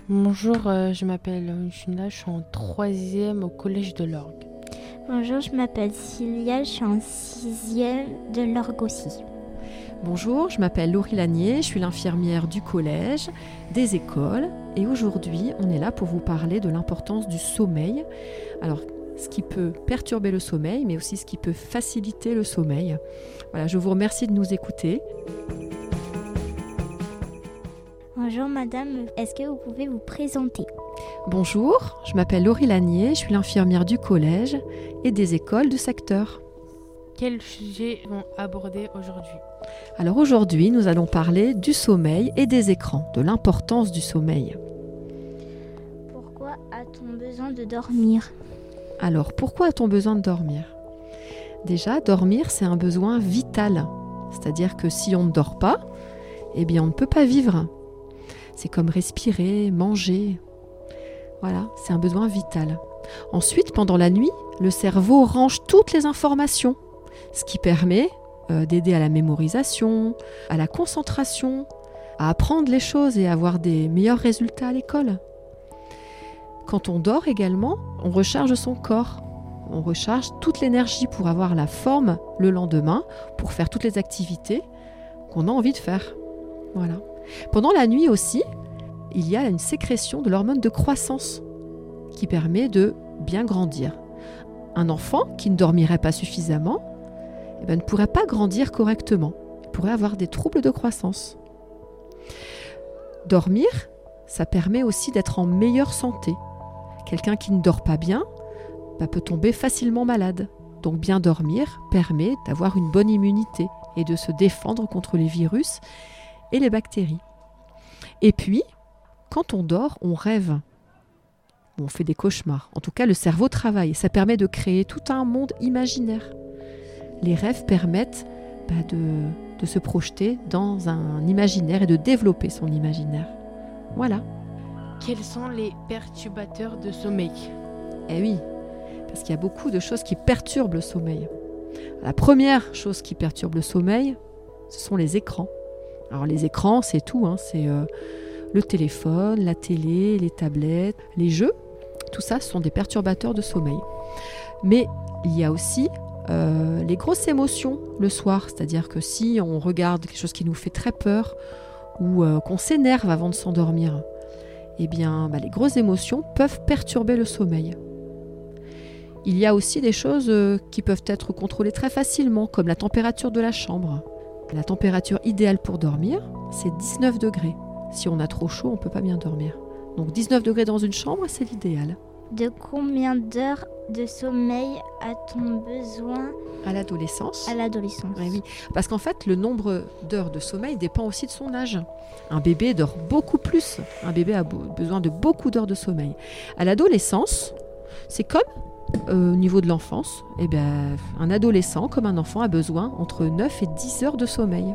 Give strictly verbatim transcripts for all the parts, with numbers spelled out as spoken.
Bonjour, euh, je m'appelle Juna, je suis en troisième au collège de l'Orgue. Bonjour, je m'appelle Cilia, je suis en sixième de l'Orgue aussi. Bonjour, je m'appelle Laurie Lanier, je suis l'infirmière du collège, des écoles et aujourd'hui on est là pour vous parler de l'importance du sommeil. Alors, ce qui peut perturber le sommeil mais aussi ce qui peut faciliter le sommeil. Voilà, je vous remercie de nous écouter. Bonjour madame, est-ce que vous pouvez vous présenter ? Bonjour, je m'appelle Laurie Lanier, je suis l'infirmière du collège et des écoles du secteur. Quels sujets vont aborder aujourd'hui ? Alors aujourd'hui, nous allons parler du sommeil et des écrans, de l'importance du sommeil. Pourquoi a-t-on besoin de dormir ? Alors, pourquoi a-t-on besoin de dormir ? Déjà, dormir, c'est un besoin vital. C'est-à-dire que si on ne dort pas, eh bien, on ne peut pas vivre. C'est comme respirer, manger. Voilà, c'est un besoin vital. Ensuite, pendant la nuit, le cerveau range toutes les informations, ce qui permet euh, d'aider à la mémorisation, à la concentration, à apprendre les choses et à avoir des meilleurs résultats à l'école. Quand on dort également, on recharge son corps. On recharge toute l'énergie pour avoir la forme le lendemain, pour faire toutes les activités qu'on a envie de faire. Voilà. Pendant la nuit aussi, il y a une sécrétion de l'hormone de croissance qui permet de bien grandir. Un enfant qui ne dormirait pas suffisamment eh bien, ne pourrait pas grandir correctement. Il pourrait avoir des troubles de croissance. Dormir, ça permet aussi d'être en meilleure santé. Quelqu'un qui ne dort pas bien bah, peut tomber facilement malade. Donc bien dormir permet d'avoir une bonne immunité et de se défendre contre les virus et les bactéries. Et puis, quand on dort, on rêve. On fait des cauchemars. En tout cas, le cerveau travaille. Ça permet de créer tout un monde imaginaire. Les rêves permettent bah, de, de se projeter dans un imaginaire et de développer son imaginaire. Voilà. Quels sont les perturbateurs de sommeil ? Eh oui, parce qu'il y a beaucoup de choses qui perturbent le sommeil. La première chose qui perturbe le sommeil, ce sont les écrans. Alors les écrans, c'est tout, hein, c'est euh, le téléphone, la télé, les tablettes, les jeux. Tout ça, ce sont des perturbateurs de sommeil. Mais il y a aussi euh, les grosses émotions le soir. C'est-à-dire que si on regarde quelque chose qui nous fait très peur ou euh, qu'on s'énerve avant de s'endormir, eh bien, bah, les grosses émotions peuvent perturber le sommeil. Il y a aussi des choses euh, qui peuvent être contrôlées très facilement, comme la température de la chambre. La température idéale pour dormir, c'est dix-neuf degrés. Si on a trop chaud, on ne peut pas bien dormir. Donc dix-neuf degrés dans une chambre, c'est l'idéal. De combien d'heures de sommeil a-t-on besoin À l'adolescence. à l'adolescence ? Oui, oui. Parce qu'en fait, le nombre d'heures de sommeil dépend aussi de son âge. Un bébé dort beaucoup plus. Un bébé a besoin de beaucoup d'heures de sommeil. À l'adolescence, c'est comme euh, au niveau de l'enfance. Eh bien, un adolescent, comme un enfant, a besoin entre neuf et dix heures de sommeil.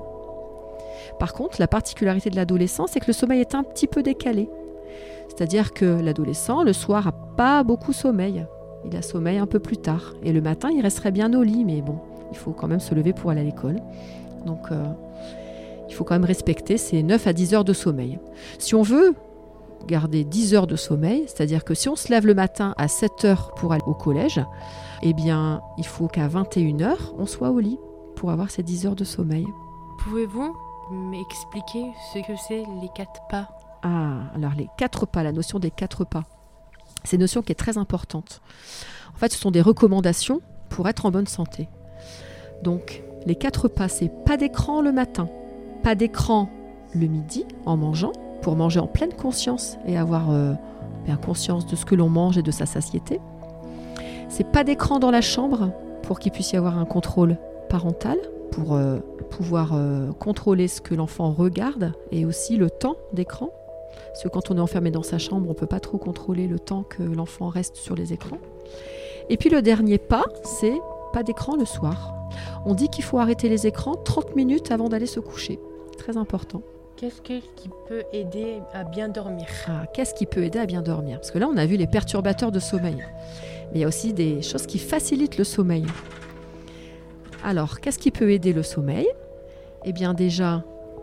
Par contre, la particularité de l'adolescent, c'est que le sommeil est un petit peu décalé. C'est-à-dire que l'adolescent, le soir, n'a pas beaucoup sommeil. Il a sommeil un peu plus tard. Et le matin, il resterait bien au lit, mais bon, il faut quand même se lever pour aller à l'école. Donc, euh, il faut quand même respecter ces neuf à dix heures de sommeil. Si on veut garder dix heures de sommeil, c'est-à-dire que si on se lève le matin à sept heures pour aller au collège, eh bien, il faut qu'à vingt et une heures, on soit au lit pour avoir ces dix heures de sommeil. Pouvez-vous m'expliquer ce que c'est les quatre pas ? Ah, alors les quatre pas, la notion des quatre pas. C'est une notion qui est très importante. En fait, ce sont des recommandations pour être en bonne santé. Donc, les quatre pas, c'est pas d'écran le matin, pas d'écran le midi en mangeant, pour manger en pleine conscience et avoir euh, bien conscience de ce que l'on mange et de sa satiété. C'est pas d'écran dans la chambre pour qu'il puisse y avoir un contrôle parental, pour euh, pouvoir euh, contrôler ce que l'enfant regarde et aussi le temps d'écran. Parce que quand on est enfermé dans sa chambre, on ne peut pas trop contrôler le temps que l'enfant reste sur les écrans. Et puis le dernier pas, c'est pas d'écran le soir. On dit qu'il faut arrêter les écrans trente minutes avant d'aller se coucher. Très important. Qu'est-ce qui peut aider à bien dormir ? Ah, qu'est-ce qui peut aider à bien dormir ? Parce que là, on a vu les perturbateurs de sommeil. Mais il y a aussi des choses qui facilitent le sommeil. Alors, qu'est-ce qui peut aider le sommeil ? Eh bien déjà,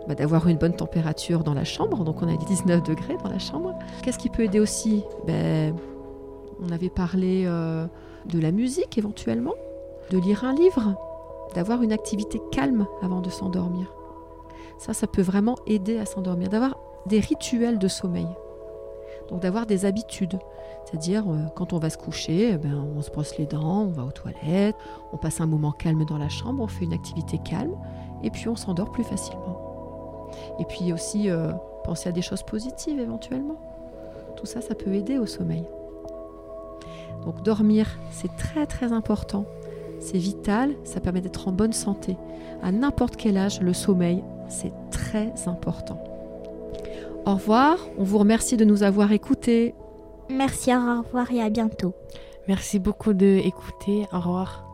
bah, d'avoir une bonne température dans la chambre. Donc on a dix-neuf degrés dans la chambre. Qu'est-ce qui peut aider aussi? ben, On avait parlé euh, de la musique éventuellement, de lire un livre, d'avoir une activité calme avant de s'endormir. Ça, ça peut vraiment aider à s'endormir, d'avoir des rituels de sommeil. Donc d'avoir des habitudes, c'est-à-dire euh, quand on va se coucher, eh ben, on se brosse les dents, on va aux toilettes, on passe un moment calme dans la chambre, on fait une activité calme et puis on s'endort plus facilement. Et puis aussi euh, penser à des choses positives éventuellement. Tout ça, ça peut aider au sommeil. Donc dormir, c'est très très important. C'est vital, ça permet d'être en bonne santé. À n'importe quel âge, le sommeil, c'est très important. Au revoir, on vous remercie de nous avoir écoutés. Merci, au revoir et à bientôt. Merci beaucoup d'écouter. Au revoir.